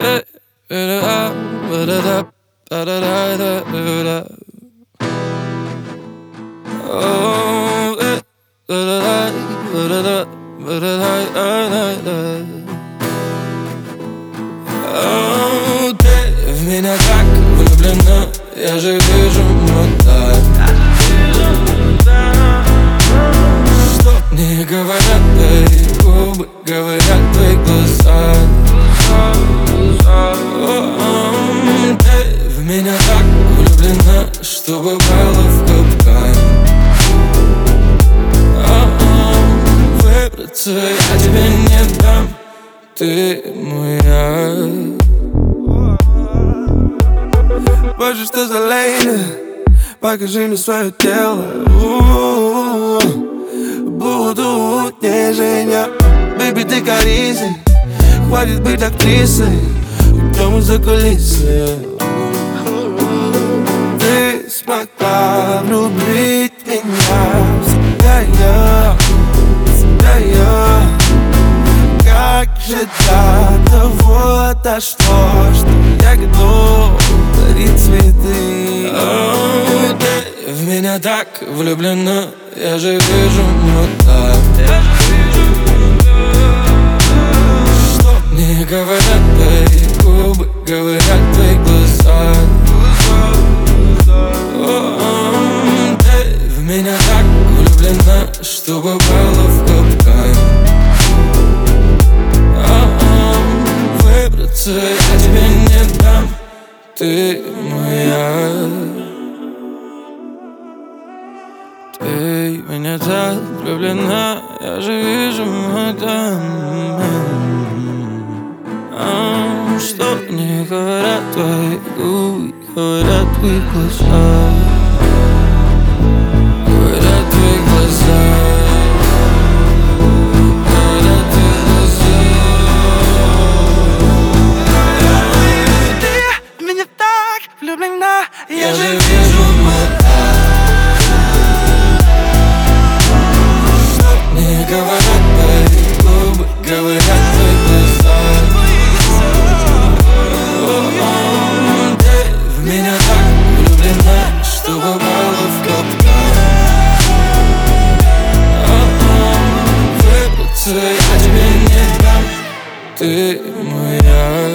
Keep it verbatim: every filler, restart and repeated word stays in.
Ты в меня так влюблена, я же вижу мута. Что мне говорят твои губы, говорят твои глаза. Ты в меня так влюблена, что попала в капкан. Выбраться я тебе не дам, ты моя. Боже, что за лейли, покажи мне свое тело. Буду утнежения. Бэйби, ты коризи, хватит быть актрисой, уйдем из-за кулисы. Ты смогла влюбить меня в себя я, в себя я. Как же для того дошло, что я готов дарить цветы. Oh, ты в меня так влюблена, я же вижу мута. Что мне говорят твои губы, говорят твои глаза. Oh, ты в меня так влюблена, что попала в капкан. Выбраться я тебе не дам, ты моя. Ты в меня так влюблена, я же вижу мадам. А, что мне говорят твои губы, говорят твои глаза. Говорят твои глаза. Говорят твои глаза. Ты в меня так влюблена, я, Я же же вижу вижу мадам. Мне говорят твои губы, говорят твои глаза. Ты в меня так влюблена, что попала в капкан. Выбраться я тебе не дам, ты моя.